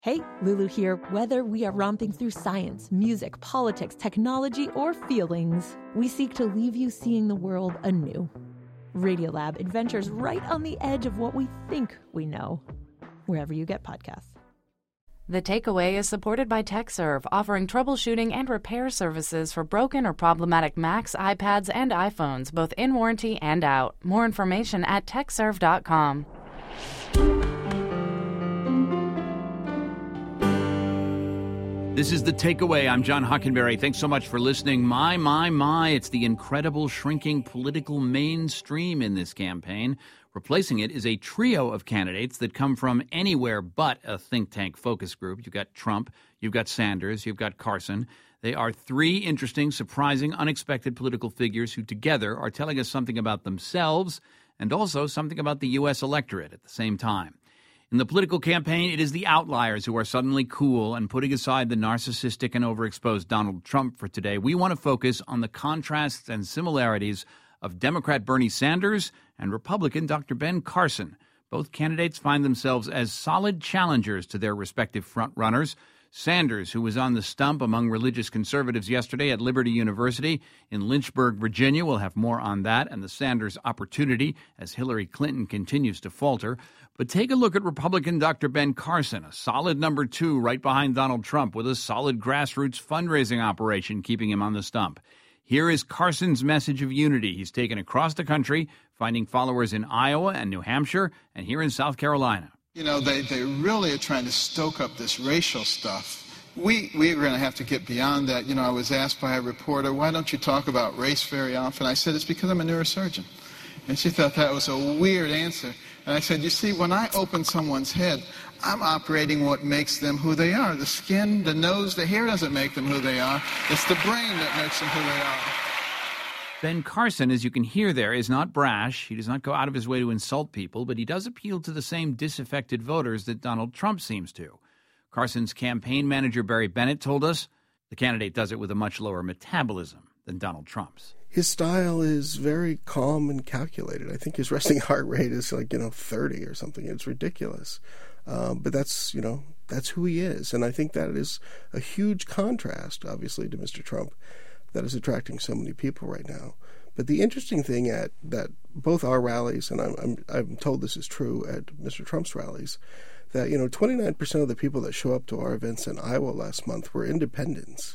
Hey, Lulu here. Whether we are romping through science, music, politics, technology, or feelings, we seek to leave you seeing the world anew. Radiolab adventures right on the edge of what we think we know, wherever you get podcasts. The Takeaway is supported by TechServe, offering troubleshooting and repair services for broken or problematic Macs, iPads, and iPhones, both in warranty and out. More information at techserve.com. This is The Takeaway. I'm John Hockenberry. Thanks so much for listening. My, it's the incredible shrinking political mainstream in this campaign. Replacing it is a trio of candidates that come from anywhere but a think tank focus group. You've got Trump, you've got Sanders, you've got Carson. They are three interesting, surprising, unexpected political figures who together are telling us something about themselves and also something about the U.S. electorate at the same time. In the political campaign, it is the outliers who are suddenly cool, and putting aside the narcissistic and overexposed Donald Trump for today, we want to focus on the contrasts and similarities of Democrat Bernie Sanders and Republican Dr. Ben Carson. Both candidates find themselves as solid challengers to their respective frontrunners. Sanders, who was on the stump among religious conservatives yesterday at Liberty University in Lynchburg, Virginia. We'll have more on that and the Sanders opportunity as Hillary Clinton continues to falter. But take a look at Republican Dr. Ben Carson, a solid number two right behind Donald Trump with a solid grassroots fundraising operation keeping him on the stump. Here is Carson's message of unity he's taken across the country, finding followers in Iowa and New Hampshire and here in South Carolina. You know, they really are trying to stoke up this racial stuff. We're going to have to get beyond that. You know, I was asked by a reporter, why don't you talk about race very often? I said, it's because I'm a neurosurgeon. And she thought that was a weird answer. And I said, you see, when I open someone's head, I'm operating what makes them who they are. The skin, the nose, the hair doesn't make them who they are. It's the brain that makes them who they are. Ben Carson, as you can hear there, is not brash. He does not go out of his way to insult people, but he does appeal to the same disaffected voters that Donald Trump seems to. Carson's campaign manager, Barry Bennett, told us the candidate does it with a much lower metabolism than Donald Trump's. His style is very calm and calculated. I think his resting heart rate is 30 or something. It's ridiculous. But that's who he is. And I think that is a huge contrast, obviously, to Mr. Trump that is attracting so many people right now. But the interesting thing at that both our rallies, and I'm told this is true at Mr. Trump's rallies, that 29% of the people that show up to our events in Iowa last month were independents.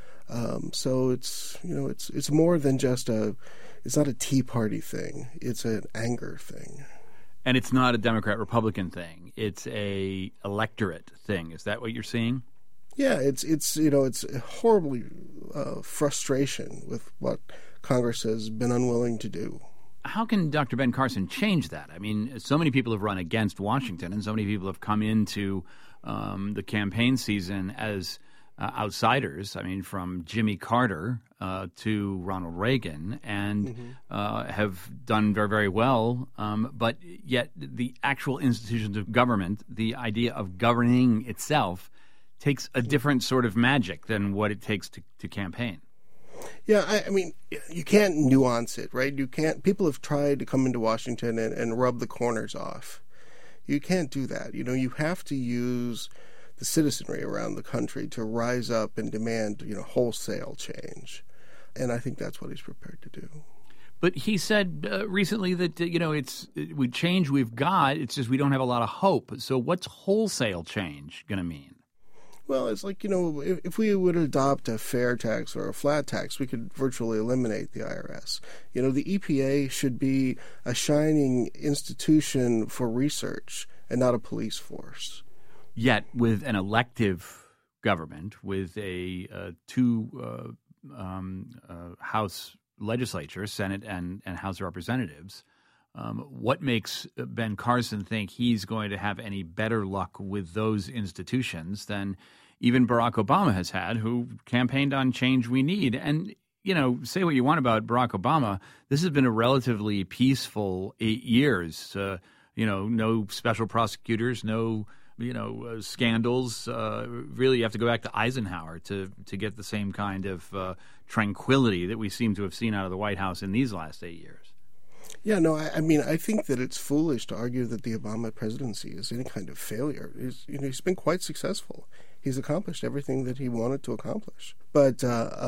So it's more than just it's not a Tea Party thing. It's an anger thing. And it's not a Democrat-Republican thing. It's a electorate thing. Is that what you're seeing? Yeah, it's horribly frustration with what Congress has been unwilling to do. How can Dr. Ben Carson change that? I mean, so many people have run against Washington, and so many people have come into the campaign season as outsiders. I mean, from Jimmy Carter to Ronald Reagan, and have done very, very well. But yet the actual institutions of government, the idea of governing itself, takes a different sort of magic than what it takes to campaign. Yeah, I mean, you can't nuance it, right? You can't. People have tried to come into Washington and rub the corners off. You can't do that. You have to use the citizenry around the country to rise up and demand, wholesale change. And I think that's what he's prepared to do. But he said recently that, it's we change we've got. It's just we don't have a lot of hope. So what's wholesale change going to mean? Well, it's like, if we would adopt a fair tax or a flat tax, we could virtually eliminate the IRS. The EPA should be a shining institution for research and not a police force. Yet with an elective government, with a two House legislature, Senate and House of Representatives, what makes Ben Carson think he's going to have any better luck with those institutions than even Barack Obama has had, who campaigned on change we need? And, say what you want about Barack Obama, this has been a relatively peaceful 8 years. No special prosecutors, no scandals. Really, you have to go back to Eisenhower to get the same kind of tranquility that we seem to have seen out of the White House in these last 8 years. Yeah, no, I mean, I think that it's foolish to argue that the Obama presidency is any kind of failure. He's been quite successful. He's accomplished everything that he wanted to accomplish. But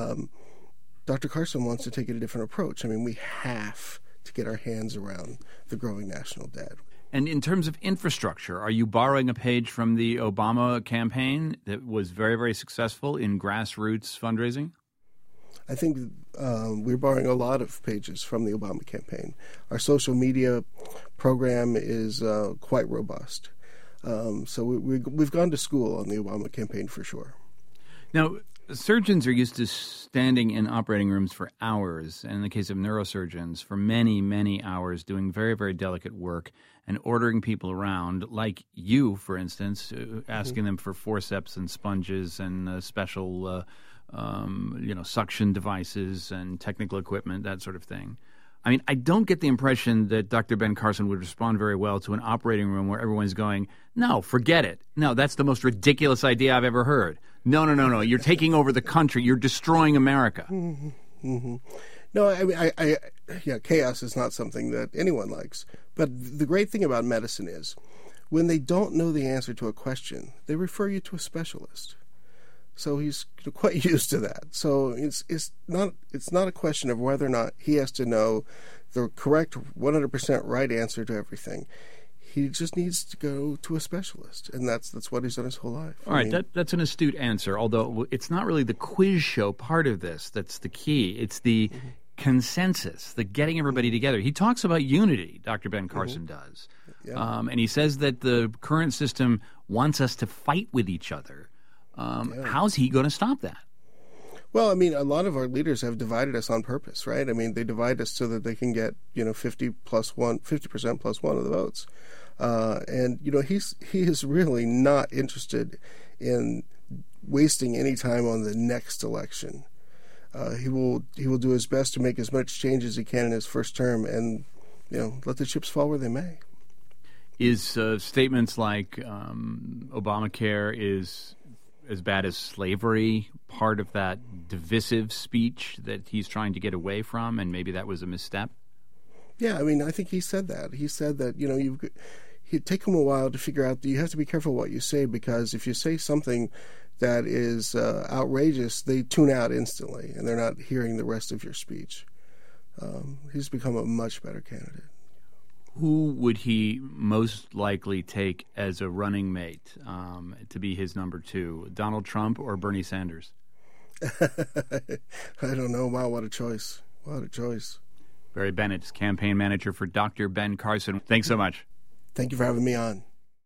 Dr. Carson wants to take a different approach. I mean, we have to get our hands around the growing national debt. And in terms of infrastructure, are you borrowing a page from the Obama campaign that was very, very successful in grassroots fundraising? I think we're borrowing a lot of pages from the Obama campaign. Our social media program is quite robust. So we've gone to school on the Obama campaign for sure. Now, surgeons are used to standing in operating rooms for hours, and in the case of neurosurgeons, for many, many hours, doing very, very delicate work and ordering people around, like you, for instance, asking them for forceps and sponges and special suction devices and technical equipment, that sort of thing. I mean, I don't get the impression that Dr. Ben Carson would respond very well to an operating room where everyone's going, no, forget it. No, that's the most ridiculous idea I've ever heard. No. You're taking over the country. You're destroying America. Mm-hmm. No, I mean, chaos is not something that anyone likes. But the great thing about medicine is when they don't know the answer to a question, they refer you to a specialist. So he's quite used to that. So it's not a question of whether or not he has to know the correct 100% right answer to everything. He just needs to go to a specialist, and that's what he's done his whole life. All right, that's an astute answer, although it's not really the quiz show part of this that's the key. It's the consensus, the getting everybody together. He talks about unity, Dr. Ben Carson does. Yeah. And he says that the current system wants us to fight with each other. How's he going to stop that? Well, I mean, a lot of our leaders have divided us on purpose, right? I mean, they divide us so that they can get 50% plus one of the votes, and he is really not interested in wasting any time on the next election. He will do his best to make as much change as he can in his first term, and let the chips fall where they may. Is statements like Obamacare is as bad as slavery part of that divisive speech that he's trying to get away from, and maybe that was a misstep? Yeah, I mean, I think he said that. He said that, it'd take him a while to figure out that you have to be careful what you say, because if you say something that is outrageous, they tune out instantly, and they're not hearing the rest of your speech. He's become a much better candidate. Who would he most likely take as a running mate to be his number two, Donald Trump or Bernie Sanders? I don't know. Wow, what a choice. What a choice. Barry Bennett is campaign manager for Dr. Ben Carson. Thanks so much. Thank you for having me on.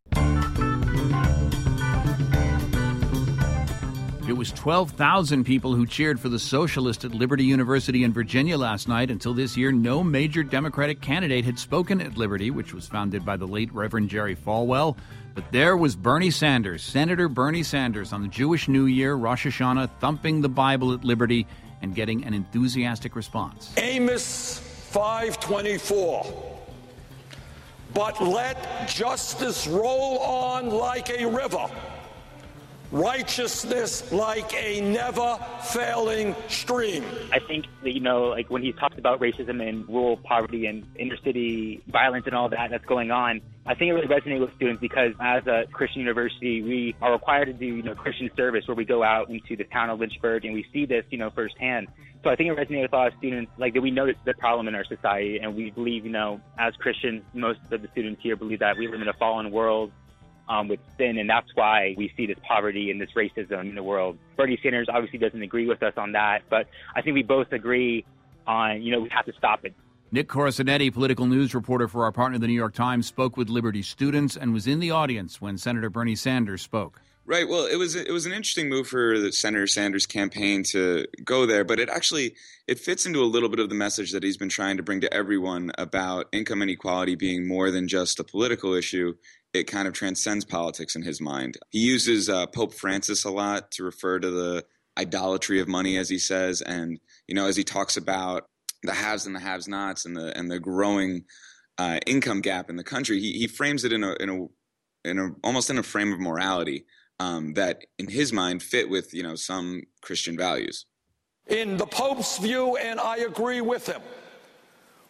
It was 12,000 people who cheered for the socialist at Liberty University in Virginia last night. Until this year, no major Democratic candidate had spoken at Liberty, which was founded by the late Reverend Jerry Falwell. But there was Bernie Sanders, Senator Bernie Sanders, on the Jewish New Year, Rosh Hashanah, thumping the Bible at Liberty and getting an enthusiastic response. Amos 5:24. But let justice roll on like a river, righteousness like a never-failing stream. I think that, when he talks about racism and rural poverty and inner-city violence and all that's going on, I think it really resonates with students because as a Christian university, we are required to do, Christian service where we go out into the town of Lynchburg and we see this, firsthand. So I think it resonates with a lot of students, that we notice the problem in our society, and we believe, as Christians, most of the students here believe that we live in a fallen world with sin, and that's why we see this poverty and this racism in the world. Bernie Sanders obviously doesn't agree with us on that, but I think we both agree on, we have to stop it. Nick Corasanetti, political news reporter for our partner, the New York Times, spoke with Liberty students and was in the audience when Senator Bernie Sanders spoke. Right. Well, it was an interesting move for the Senator Sanders campaign to go there, but it fits into a little bit of the message that he's been trying to bring to everyone about income inequality being more than just a political issue. It kind of transcends politics in his mind. He uses Pope Francis a lot to refer to the idolatry of money, as he says, and as he talks about the haves and the have-nots and the growing income gap in the country, he frames it in a almost in a frame of morality that, in his mind, fit with some Christian values. In the Pope's view, and I agree with him,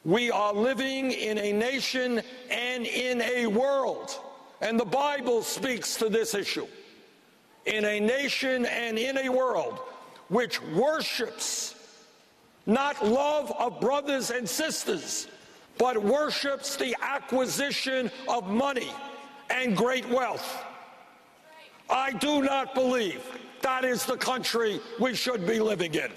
We are living in a nation and in a world, and the Bible speaks to this issue, in a nation and in a world which worships not love of brothers and sisters, but worships the acquisition of money and great wealth. I do not believe that is the country we should be living in.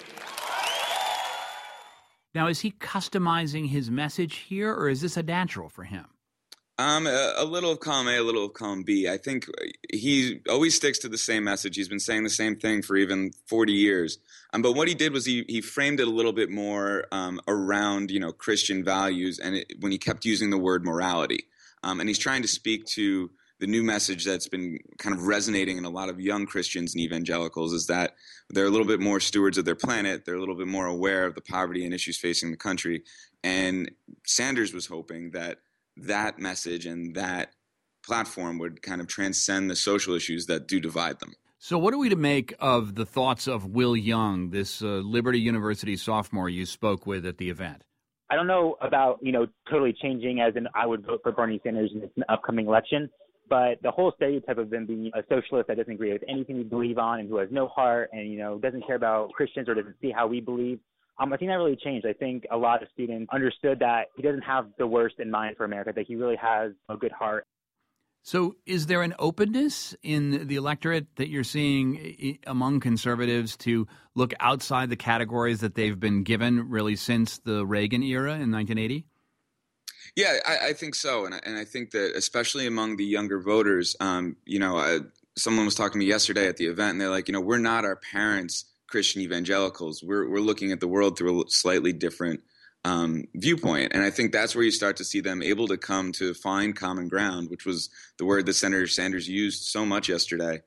Now, is he customizing his message here, or is this a natural for him? A little of column A, a little of column B. I think he always sticks to the same message. He's been saying the same thing for even 40 years. But what he did was he framed it a little bit more around, Christian values, and when he kept using the word morality. And he's trying to speak to the new message that's been kind of resonating in a lot of young Christians and evangelicals, is that they're a little bit more stewards of their planet. They're a little bit more aware of the poverty and issues facing the country. And Sanders was hoping that message and that platform would kind of transcend the social issues that do divide them. So what are we to make of the thoughts of Will Young, this Liberty University sophomore you spoke with at the event? I don't know about, totally changing as in I would vote for Bernie Sanders in this upcoming election, but the whole stereotype of him being a socialist that doesn't agree with anything we believe on and who has no heart and, doesn't care about Christians or doesn't see how we believe, I think that really changed. I think a lot of students understood that he doesn't have the worst in mind for America, that he really has a good heart. So is there an openness in the electorate that you're seeing among conservatives to look outside the categories that they've been given really since the Reagan era in 1980? Yeah, I think so. And I think that especially among the younger voters, someone was talking to me yesterday at the event, and they're like, we're not our parents' Christian evangelicals. We're looking at the world through a slightly different viewpoint. And I think that's where you start to see them able to come to find common ground, which was the word that Senator Sanders used so much yesterday,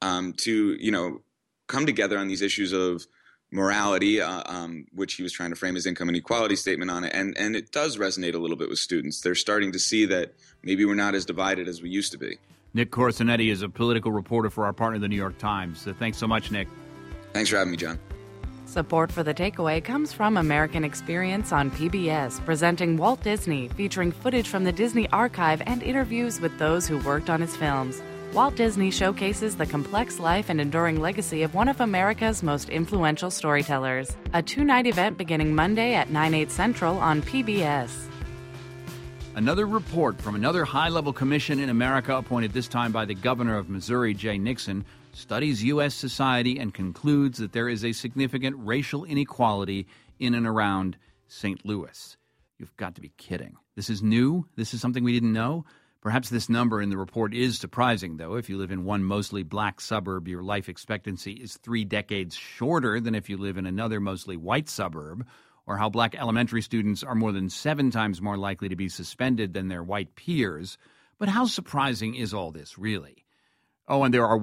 to, come together on these issues of morality, which he was trying to frame his income inequality statement on it. And it does resonate a little bit with students. They're starting to see that maybe we're not as divided as we used to be. Nick Corsinetti is a political reporter for our partner, The New York Times. So thanks so much, Nick. Thanks for having me, John. Support for The Takeaway comes from American Experience on PBS, presenting Walt Disney, featuring footage from the Disney Archive and interviews with those who worked on his films. Walt Disney showcases the complex life and enduring legacy of one of America's most influential storytellers. A 2-night event beginning Monday at 9/8 Central on PBS. Another report from another high-level commission in America, appointed this time by the governor of Missouri, Jay Nixon, studies U.S. society and concludes that there is a significant racial inequality in and around St. Louis. You've got to be kidding. This is new? This is something we didn't know? Perhaps this number in the report is surprising, though. If you live in one mostly black suburb, your life expectancy is 3 decades shorter than if you live in another mostly white suburb, or how black elementary students are more than 7 times more likely to be suspended than their white peers. But how surprising is all this, really? Oh, and there are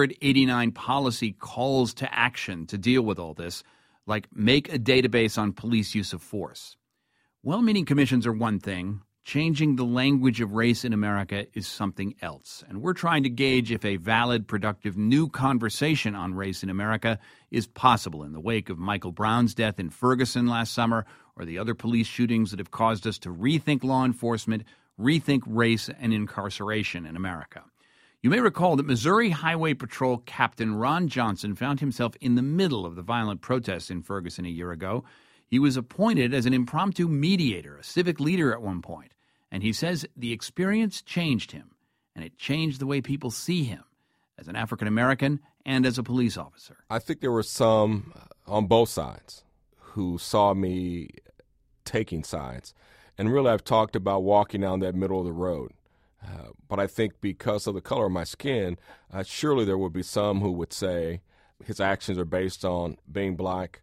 189 policy calls to action to deal with all this, like make a database on police use of force. Well-meaning commissions are one thing. Changing the language of race in America is something else. And we're trying to gauge if a valid, productive, new conversation on race in America is possible in the wake of Michael Brown's death in Ferguson last summer, or the other police shootings that have caused us to rethink law enforcement, rethink race and incarceration in America. You may recall that Missouri Highway Patrol Captain Ron Johnson found himself in the middle of the violent protests in Ferguson a year ago. He was appointed as an impromptu mediator, a civic leader at one point. And he says the experience changed him, and it changed the way people see him as an African-American and as a police officer. I think there were some on both sides who saw me taking sides. And really, I've talked about walking down that middle of the road. But I think because of the color of my skin, surely there would be some who would say his actions are based on being black,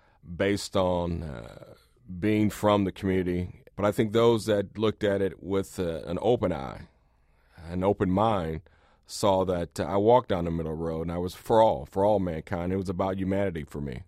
based on being from the community. But I think those that looked at it with an open eye, an open mind, saw that I walked down the middle road, and I was for all mankind. It was about humanity for me.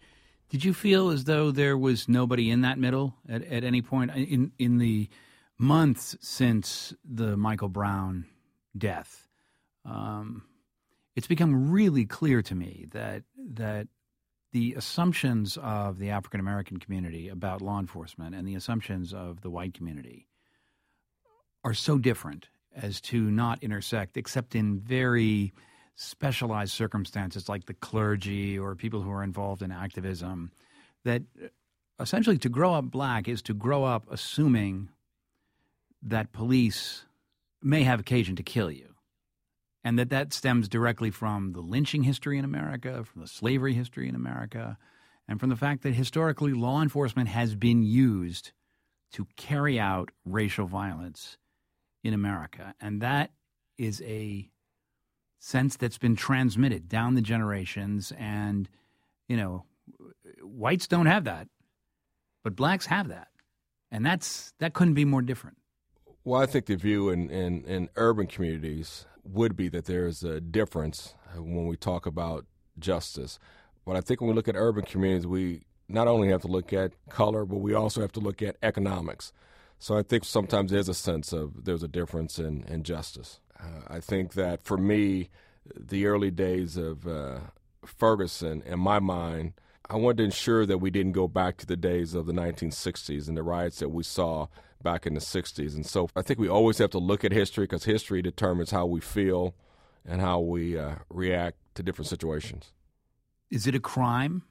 Did you feel as though there was nobody in that middle at any point in the months since the Michael Brown death? It's become really clear to me that the assumptions of the African-American community about law enforcement and the assumptions of the white community are so different as to not intersect except in very specialized circumstances like the clergy or people who are involved in activism, that essentially to grow up black is to grow up assuming that police may have occasion to kill you, and that stems directly from the lynching history in America, from the slavery history in America, and from the fact that historically law enforcement has been used to carry out racial violence in America. And that is a sense that's been transmitted down the generations. And, you know, whites don't have that, but blacks have that. And that couldn't be more different. Well, I think the view in urban communities would be that there is a difference when we talk about justice. But I think when we look at urban communities, we not only have to look at color, but we also have to look at economics. So I think sometimes there's a sense of there's a difference in justice. I think that for me, the early days of Ferguson, in my mind, I wanted to ensure that we didn't go back to the days of the 1960s and the riots that we saw back in the 60s. And so I think we always have to look at history because history determines how we feel and how we react to different situations. Is it a crime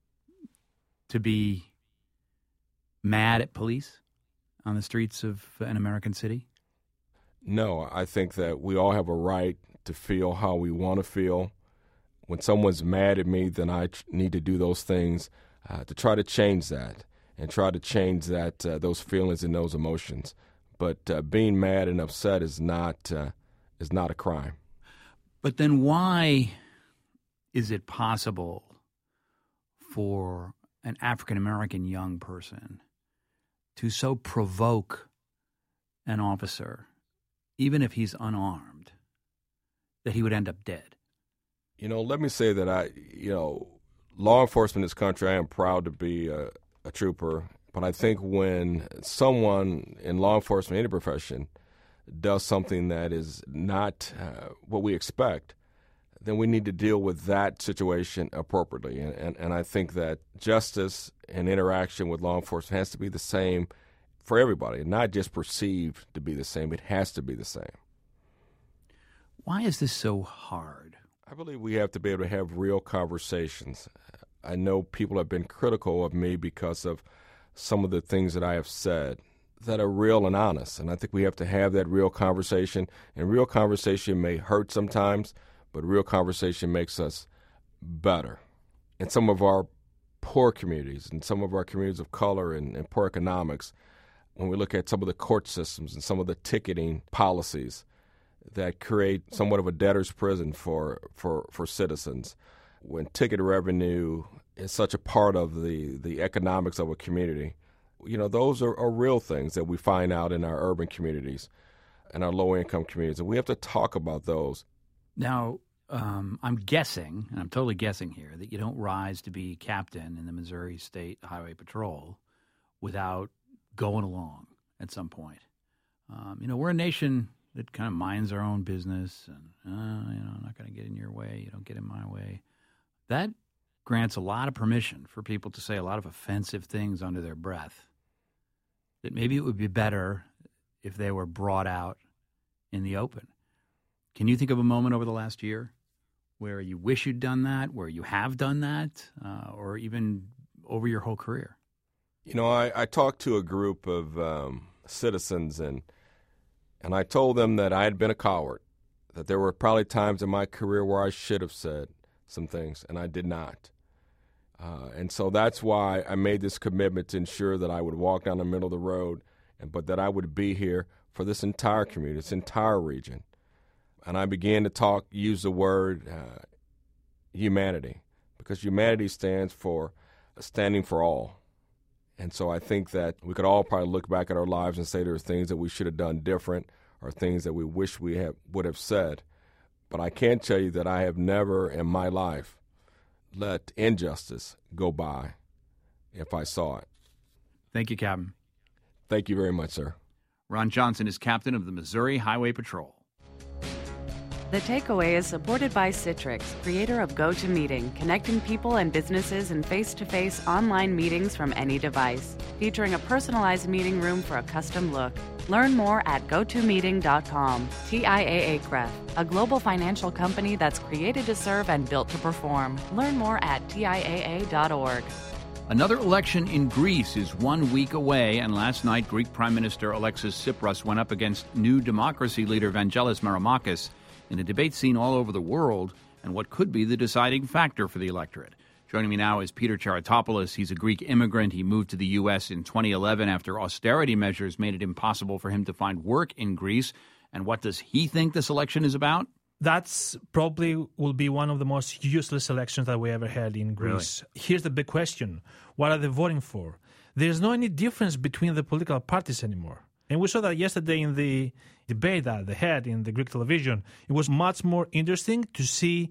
to be mad at police on the streets of an American city? No, I think that we all have a right to feel how we want to feel. When someone's mad at me, then I need to do those things to try to change that and try to change that those feelings and those emotions. But being mad and upset is not a crime. But then why is it possible for an African-American young person to so provoke an officer, even if he's unarmed, that he would end up dead? You know, let me say that law enforcement in this country, I am proud to be a trooper. But I think when someone in law enforcement, any profession, does something that is not what we expect, then we need to deal with that situation appropriately. And I think that justice and interaction with law enforcement has to be the same for everybody, not just perceived to be the same. It has to be the same. Why is this so hard? I believe we have to be able to have real conversations. I know people have been critical of me because of some of the things that I have said that are real and honest. And I think we have to have that real conversation. And real conversation may hurt sometimes, but real conversation makes us better. In some of our poor communities and some of our communities of color and poor economics, when we look at some of the court systems and some of the ticketing policies that create somewhat of a debtor's prison for citizens, when ticket revenue is such a part of the economics of a community, you know, those are real things that we find out in our urban communities and our low-income communities, and we have to talk about those. Now, I'm guessing, and I'm totally guessing here, that you don't rise to be captain in the Missouri State Highway Patrol without going along at some point. We're a nation that kind of minds our own business, and I'm not going to get in your way. You don't get in my way. That grants a lot of permission for people to say a lot of offensive things under their breath. That maybe it would be better if they were brought out in the open. Can you think of a moment over the last year where you wish you'd done that, where you have done that, or even over your whole career? You know, I talked to a group of citizens, and I told them that I had been a coward, that there were probably times in my career where I should have said some things, and I did not. And so that's why I made this commitment to ensure that I would walk down the middle of the road, but that I would be here for this entire community, this entire region. And I began to use the word humanity, because humanity stands for standing for all. And so I think that we could all probably look back at our lives and say there are things that we should have done different or things that we wish we would have said. But I can tell you that I have never in my life let injustice go by if I saw it. Thank you, Captain. Thank you very much, sir. Ron Johnson is captain of the Missouri Highway Patrol. The Takeaway is supported by Citrix, creator of GoToMeeting, connecting people and businesses in face-to-face online meetings from any device, featuring a personalized meeting room for a custom look. Learn more at gotomeeting.com. TIAA-CREF, a global financial company that's created to serve and built to perform. Learn more at TIAA.org. Another election in Greece is 1 week away, and last night Greek Prime Minister Alexis Tsipras went up against New Democracy leader Vangelis Marimakis in a debate seen all over the world and what could be the deciding factor for the electorate. Joining me now is Peter Charatopoulos. He's a Greek immigrant. He moved to the U.S. in 2011 after austerity measures made it impossible for him to find work in Greece. And what does he think this election is about? That's probably will be one of the most useless elections that we ever had in Greece. Really? Here's the big question. What are they voting for? There's no any difference between the political parties anymore. And we saw that yesterday in the debate that they had in the Greek television. It was much more interesting to see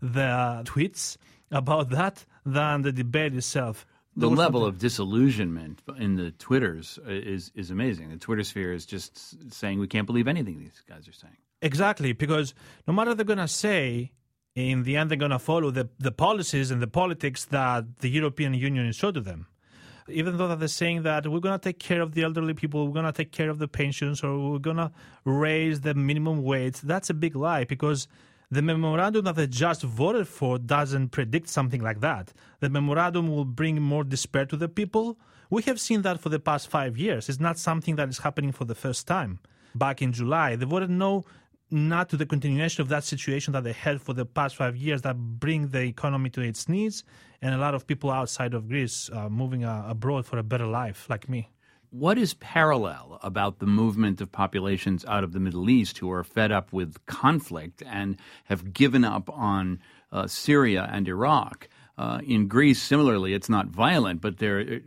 the tweets about that than the debate itself. The level of disillusionment in the Twitters is amazing. The Twitter sphere is just saying we can't believe anything these guys are saying. Exactly, because no matter what they're going to say, in the end they're going to follow the policies and the politics that the European Union is showed to them. Even though they're saying that we're going to take care of the elderly people, we're going to take care of the pensions, or we're going to raise the minimum wage, that's a big lie, because the memorandum that they just voted for doesn't predict something like that. The memorandum will bring more despair to the people. We have seen that for the past 5 years. It's not something that is happening for the first time. Back in July, they voted no, not to the continuation of that situation that they had for the past 5 years that bring the economy to its knees, and a lot of people outside of Greece moving abroad for a better life, like me. What is parallel about the movement of populations out of the Middle East who are fed up with conflict and have given up on Syria and Iraq? In Greece, similarly, it's not violent, but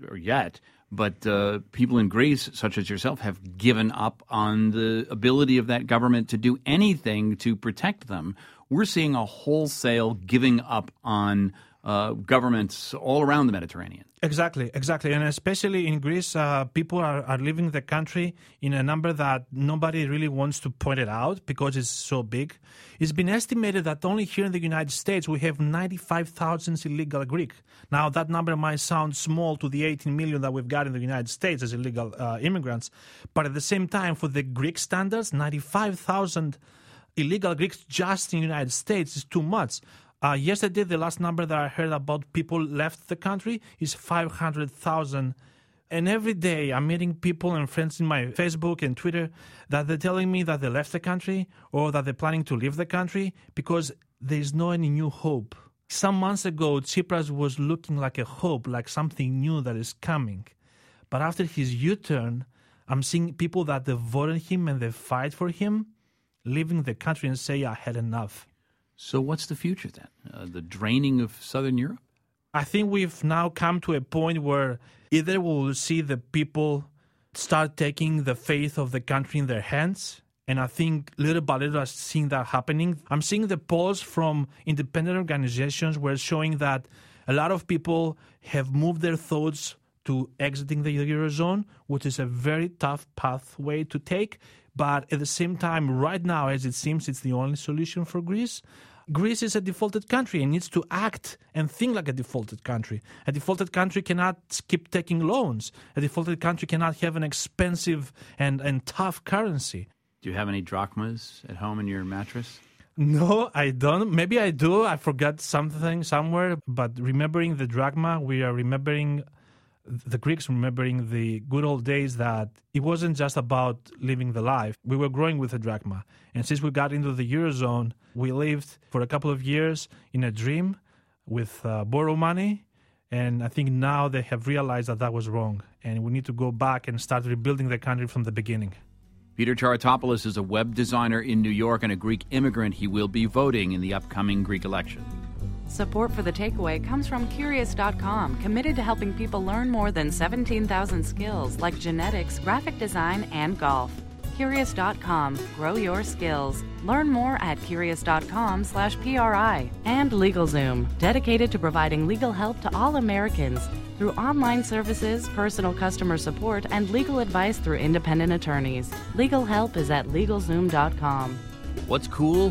people in Greece, such as yourself, have given up on the ability of that government to do anything to protect them. We're seeing a wholesale giving up on governments all around the Mediterranean. Exactly. And especially in Greece, people are leaving the country in a number that nobody really wants to point it out because it's so big. It's been estimated that only here in the United States we have 95,000 illegal Greek. Now, that number might sound small to the 18 million that we've got in the United States as illegal immigrants, but at the same time, for the Greek standards, 95,000 illegal Greeks just in the United States is too much. Yesterday, the last number that I heard about people left the country is 500,000. And every day I'm meeting people and friends in my Facebook and Twitter that they're telling me that they left the country or that they're planning to leave the country because there's no any new hope. Some months ago, Tsipras was looking like a hope, like something new that is coming. But after his U-turn, I'm seeing people that they voted him and they fight for him, leaving the country and say, I had enough. So what's the future then? The draining of Southern Europe? I think we've now come to a point where either we'll see the people start taking the faith of the country in their hands, and I think little by little I'm seeing that happening. I'm seeing the polls from independent organizations where it's showing that a lot of people have moved their thoughts to exiting the Eurozone, which is a very tough pathway to take. But at the same time, right now, as it seems, it's the only solution for Greece. Greece is a defaulted country and needs to act and think like a defaulted country. A defaulted country cannot keep taking loans. A defaulted country cannot have an expensive and tough currency. Do you have any drachmas at home in your mattress? No, I don't. Maybe I do. I forgot something somewhere. But remembering the drachma, we are remembering the Greeks, remembering the good old days that it wasn't just about living the life. We were growing with the drachma. And since we got into the Eurozone, we lived for a couple of years in a dream with borrow money. And I think now they have realized that that was wrong. And we need to go back and start rebuilding the country from the beginning. Peter Charatopoulos is a web designer in New York and a Greek immigrant. He will be voting in the upcoming Greek election. Support for The Takeaway comes from Curious.com, committed to helping people learn more than 17,000 skills like genetics, graphic design, and golf. Curious.com. Grow your skills. Learn more at Curious.com/PRI. And LegalZoom, dedicated to providing legal help to all Americans through online services, personal customer support, and legal advice through independent attorneys. Legal help is at LegalZoom.com. What's cool?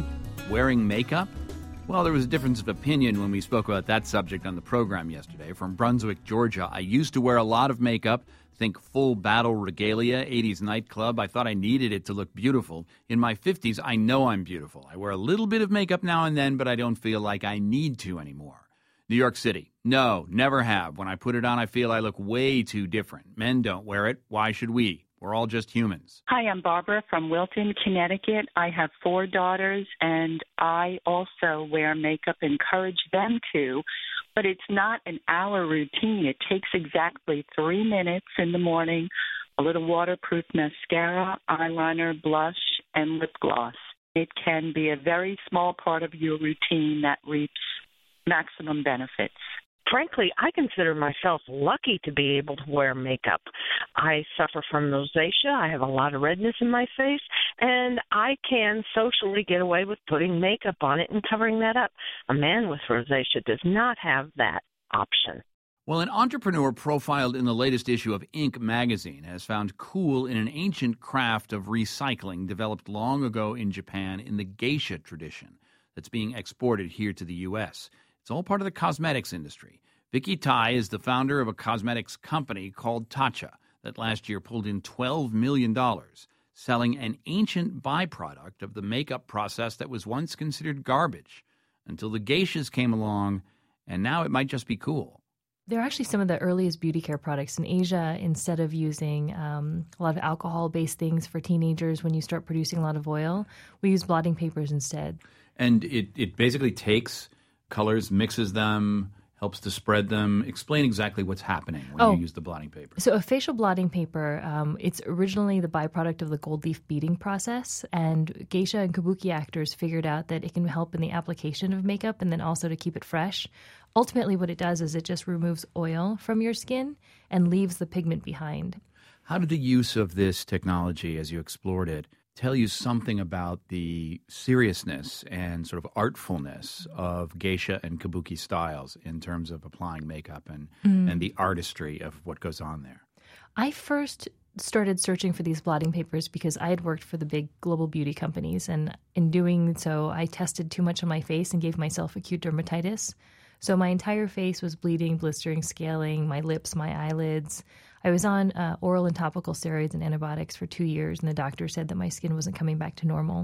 wearing makeup? Well, there was a difference of opinion when we spoke about that subject on the program yesterday. From Brunswick, Georgia, I used to wear a lot of makeup. Think full battle regalia, 80s nightclub. I thought I needed it to look beautiful. In my 50s, I know I'm beautiful. I wear a little bit of makeup now and then, but I don't feel like I need to anymore. New York City. No, never have. When I put it on, I feel I look way too different. Men don't wear it. Why should we? We're all just humans. Hi, I'm Barbara from Wilton, Connecticut. I have 4 daughters, and I also wear makeup, encourage them to, but it's not an hour routine. It takes exactly 3 minutes in the morning, a little waterproof mascara, eyeliner, blush, and lip gloss. It can be a very small part of your routine that reaps maximum benefits. Frankly, I consider myself lucky to be able to wear makeup. I suffer from rosacea. I have a lot of redness in my face, and I can socially get away with putting makeup on it and covering that up. A man with rosacea does not have that option. Well, an entrepreneur profiled in the latest issue of Inc. magazine has found cool in an ancient craft of recycling developed long ago in Japan in the geisha tradition that's being exported here to the U.S. It's all part of the cosmetics industry. Vicky Tai is the founder of a cosmetics company called Tatcha that last year pulled in $12 million, selling an ancient byproduct of the makeup process that was once considered garbage until the geishas came along, and now it might just be cool. They're actually some of the earliest beauty care products in Asia. Instead of using a lot of alcohol-based things for teenagers when you start producing a lot of oil, we use blotting papers instead. And it basically takes colors, mixes them, helps to spread them. Explain exactly what's happening when you use the blotting paper. So a facial blotting paper, it's originally the byproduct of the gold leaf beading process. And geisha and kabuki actors figured out that it can help in the application of makeup and then also to keep it fresh. Ultimately, what it does is it just removes oil from your skin and leaves the pigment behind. How did the use of this technology, as you explored it, tell you something about the seriousness and sort of artfulness of geisha and kabuki styles in terms of applying makeup and the artistry of what goes on there? I first started searching for these blotting papers because I had worked for the big global beauty companies, and in doing so, I tested too much on my face and gave myself acute dermatitis. So my entire face was bleeding, blistering, scaling, my lips, my eyelids. I was on oral and topical steroids and antibiotics for 2 years, and the doctor said that my skin wasn't coming back to normal.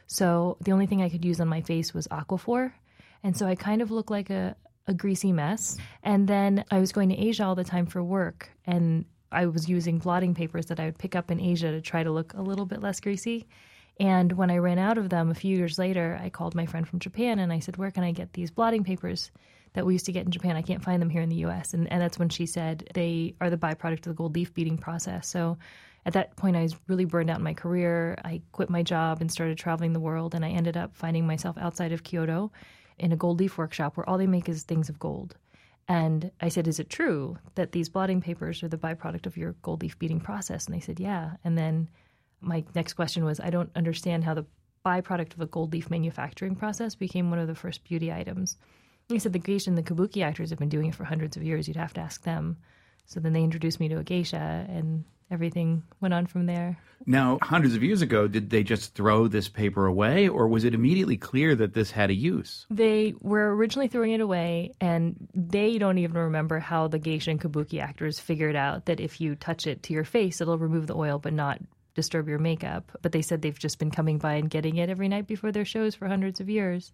So the only thing I could use on my face was Aquaphor, and so I kind of looked like a greasy mess. And then I was going to Asia all the time for work, and I was using blotting papers that I would pick up in Asia to try to look a little bit less greasy. And when I ran out of them a few years later, I called my friend from Japan, and I said, where can I get these blotting papers that we used to get in Japan? I can't find them here in the U.S. And that's when she said they are the byproduct of the gold leaf beading process. So at that point, I was really burned out in my career. I quit my job and started traveling the world, and I ended up finding myself outside of Kyoto in a gold leaf workshop where all they make is things of gold. And I said, is it true that these blotting papers are the byproduct of your gold leaf beading process? And they said, yeah. And then my next question was, I don't understand how the byproduct of a gold leaf manufacturing process became one of the first beauty items. He said the geisha and the kabuki actors have been doing it for hundreds of years. You'd have to ask them. So then they introduced me to a geisha, and everything went on from there. Now, hundreds of years ago, did they just throw this paper away, or was it immediately clear that this had a use? They were originally throwing it away, and they don't even remember how the geisha and kabuki actors figured out that if you touch it to your face, it'll remove the oil but not disturb your makeup. But they said they've just been coming by and getting it every night before their shows for hundreds of years.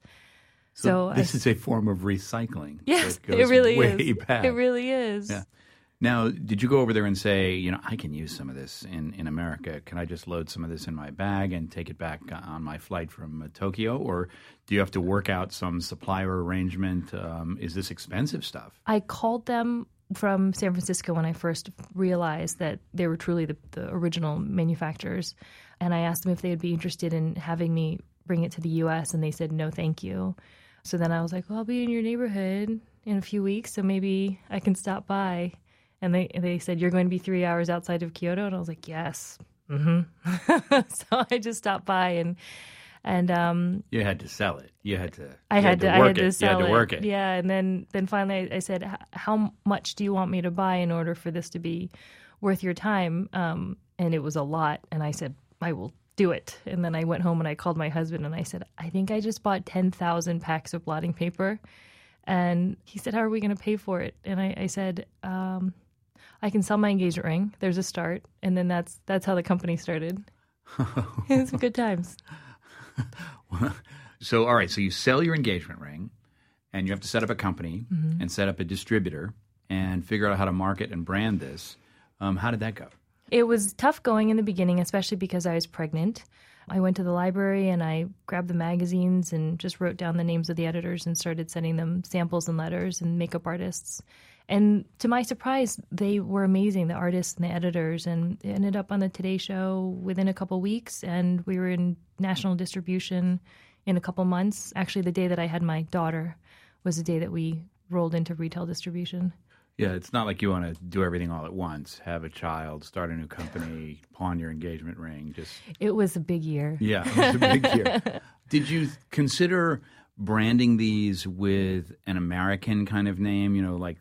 So this is a form of recycling. Yes, that goes it really way is. Back. It really is. Yeah. Now, did you go over there and say, I can use some of this in America. Can I just load some of this in my bag and take it back on my flight from Tokyo? Or do you have to work out some supplier arrangement? Is this expensive stuff? I called them from San Francisco when I first realized that they were truly the original manufacturers. And I asked them if they would be interested in having me bring it to the U.S., and they said, no, thank you. So then I was like, well, I'll be in your neighborhood in a few weeks, so maybe I can stop by. And they said, you're going to be 3 hours outside of Kyoto? And I was like, yes. Mm-hmm. So I just stopped by and you had to sell it. I had to sell it. You had to work it. Yeah, and then finally I said, how much do you want me to buy in order for this to be worth your time? And it was a lot. And I said, I will do it. And then I went home and I called my husband and I said, I think I just bought 10,000 packs of blotting paper. And he said, how are we going to pay for it? And I said, I can sell my engagement ring. There's a start. And then that's how the company started. It was some good times. So, all right, so you sell your engagement ring and you have to set up a company and set up a distributor and figure out how to market and brand this. How did that go? It was tough going in the beginning, especially because I was pregnant. I went to the library and I grabbed the magazines and just wrote down the names of the editors and started sending them samples and letters and makeup artists. And to my surprise, they were amazing, the artists and the editors, and it ended up on the Today Show within a couple weeks, and we were in national distribution in a couple months. Actually, the day that I had my daughter was the day that we rolled into retail distribution. Yeah, it's not like you want to do everything all at once, have a child, start a new company, pawn your engagement ring. It was a big year. Yeah, it was a big year. Did you consider branding these with an American kind of name, like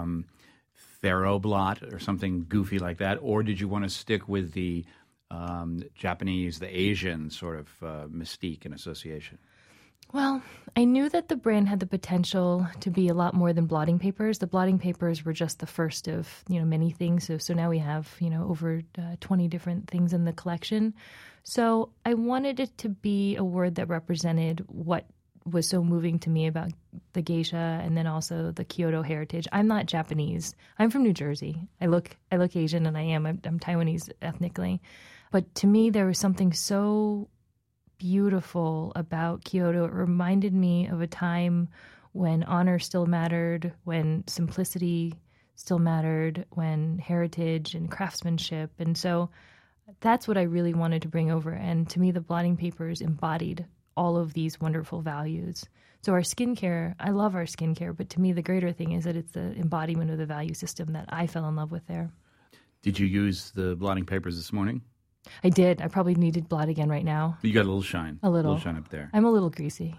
Ferroblot or something goofy like that? Or did you want to stick with the Japanese, the Asian sort of mystique and association? Well, I knew that the brand had the potential to be a lot more than blotting papers. The blotting papers were just the first of, many things. So now we have, over 20 different things in the collection. So I wanted it to be a word that represented what was so moving to me about the geisha and then also the Kyoto heritage. I'm not Japanese. I'm from New Jersey. I look Asian, and I'm Taiwanese ethnically. But to me, there was something so beautiful about Kyoto. It reminded me of a time when honor still mattered, when simplicity still mattered, when heritage and craftsmanship. And so that's what I really wanted to bring over. And to me, the blotting papers embodied all of these wonderful values. So our skincare, I love our skincare, but to me, the greater thing is that it's the embodiment of the value system that I fell in love with there. Did you use the blotting papers this morning? I did. I probably need to blot again right now. You got a little shine. A little shine up there. I'm a little greasy.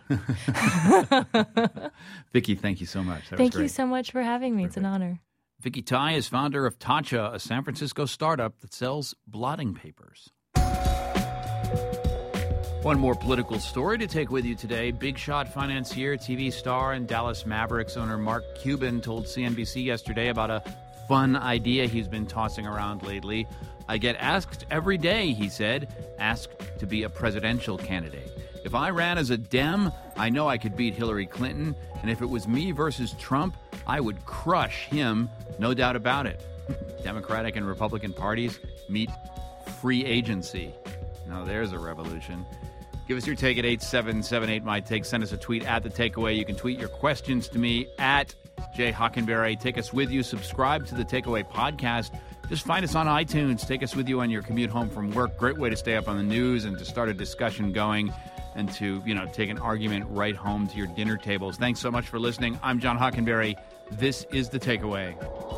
Vicki, thank you so much. Thank you so much for having me. Perfect. It's an honor. Vicki Tai is founder of Tatcha, a San Francisco startup that sells blotting papers. One more political story to take with you today. Big shot financier, TV star, and Dallas Mavericks owner Mark Cuban told CNBC yesterday about a fun idea he's been tossing around lately. I get asked every day, he said, asked to be a presidential candidate. If I ran as a Dem, I know I could beat Hillary Clinton, and if it was me versus Trump, I would crush him, no doubt about it. Democratic and Republican parties meet free agency. Now there's a revolution. Give us your take at 8778-MY-TAKE. Send us a tweet at The Takeaway. You can tweet your questions to me at Jay Hockenberry. Take us with you. Subscribe to The Takeaway podcast. Just find us on iTunes. Take us with you on your commute home from work. Great way to stay up on the news and to start a discussion going and to, take an argument right home to your dinner tables. Thanks so much for listening. I'm John Hockenberry. This is The Takeaway.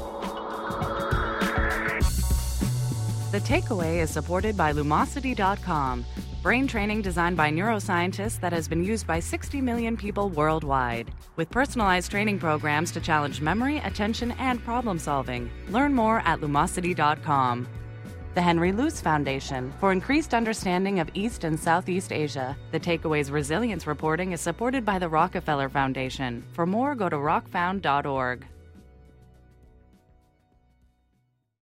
The Takeaway is supported by Lumosity.com. Brain training designed by neuroscientists that has been used by 60 million people worldwide. With personalized training programs to challenge memory, attention, and problem solving. Learn more at Lumosity.com. The Henry Luce Foundation for increased understanding of East and Southeast Asia. The Takeaway's resilience reporting is supported by the Rockefeller Foundation. For more, go to rockfound.org.